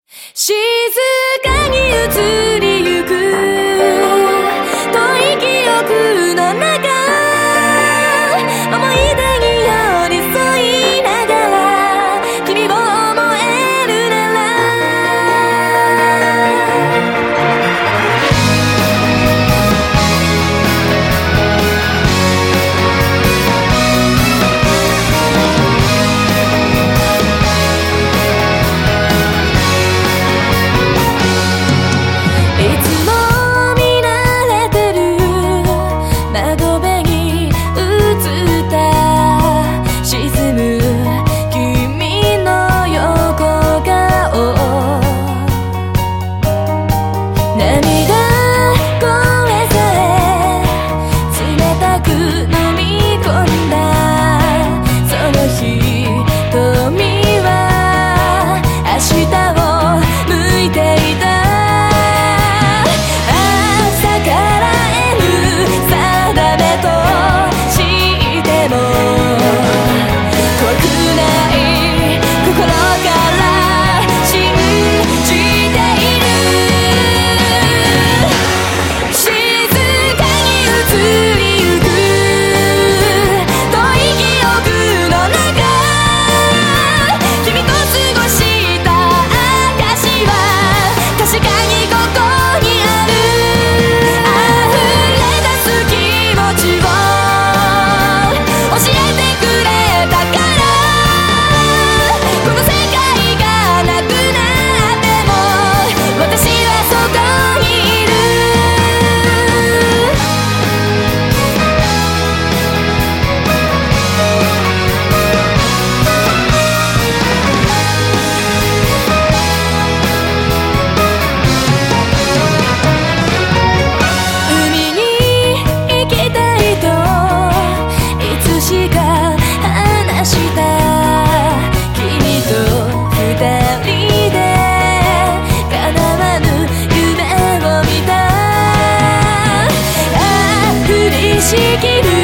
静かに移りゆく遠い記憶の中、思い出に寄り添いながら君を思えるなら、いつも見慣れてる窓辺に映った沈む君の横顔、涙声さえ冷たく飲み込んだその瞳は明日を向いていた。朝から得る定めとしても怖くない心から信じている。静かに移りゆく遠い記憶の中、君と過ごした証は確かにここにある。溢れ出す気持ちを教えてくれたから、この世界がなくなっても私はそこにいる。海に行きたいといつしか話した。君と二人で叶わぬ夢を見た。降りしきる